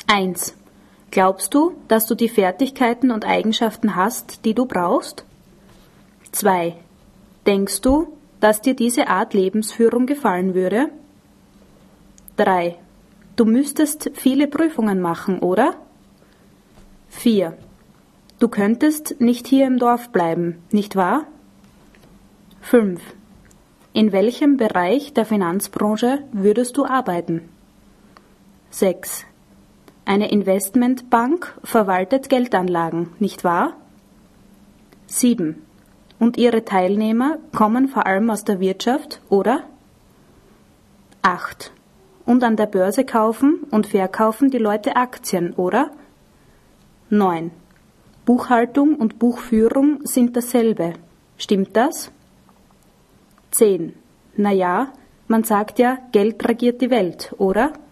1. Glaubst du, dass du die Fertigkeiten und Eigenschaften hast, die du brauchst? 2. Denkst du, dass dir diese Art Lebensführung gefallen würde? 3. Du müsstest viele Prüfungen machen, oder? 4. Du könntest nicht hier im Dorf bleiben, nicht wahr? 5. In welchem Bereich der Finanzbranche würdest du arbeiten? 6. Eine Investmentbank verwaltet Geldanlagen, nicht wahr? 7. Und ihre Teilnehmer kommen vor allem aus der Wirtschaft, oder? 8. Und an der Börse kaufen und verkaufen die Leute Aktien, oder? 9. Buchhaltung und Buchführung sind dasselbe. Stimmt das? 10. Na ja, man sagt ja, Geld regiert die Welt, oder?